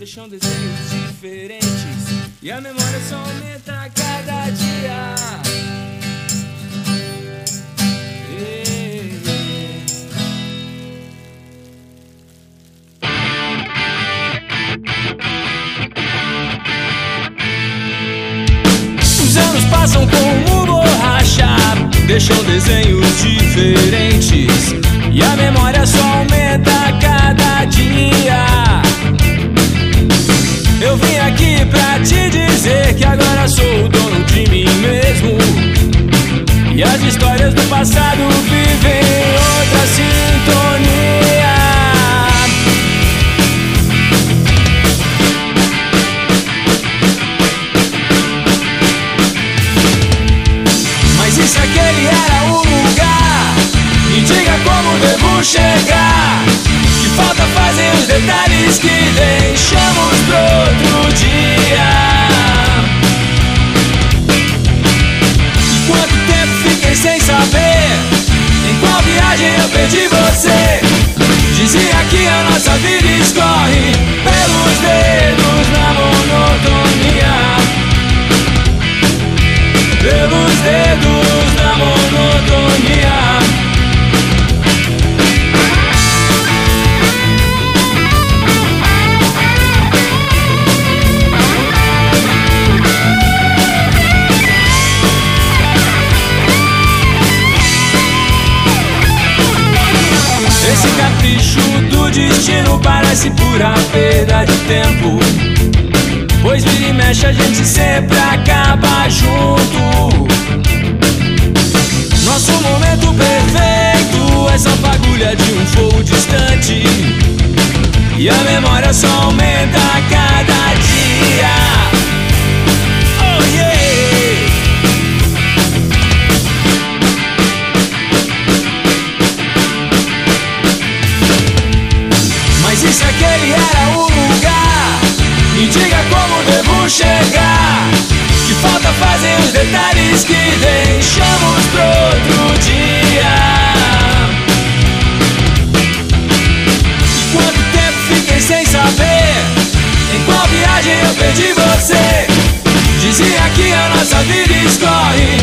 deixam desenhos diferentes e a memória só aumenta a cada dia. Os anos passam como borracha, deixam desenhos diferentes e a memória só aumenta a cada dia. Eu vim aqui pra te dizer que agora sou o dono de mim mesmo, e as histórias do passado vivem em outra sintonia. Mas e se aquele era o lugar? Me diga como devo chegar. Que falta fazem os detalhes que deixamos pro outro dia. E quanto tempo fiquei sem saber em qual viagem eu perdi você. Dizia que a nossa vida escorre pelos dedos na monotonia. Pelos dedos na monotonia. Esse capricho do destino parece pura perda de tempo, pois vira e mexe a gente sempre acaba junto. Nosso momento perfeito é só fagulha de um fogo distante, e a memória só aumenta a cada dia. Oh yeah! Mas e se aquele era o lugar? Me diga como devo chegar. Que falta fazem os detalhes que deixamos pro outro dia. E quanto tempo fiquei sem saber em qual viagem eu perdi você. Dizia que a nossa vida escorre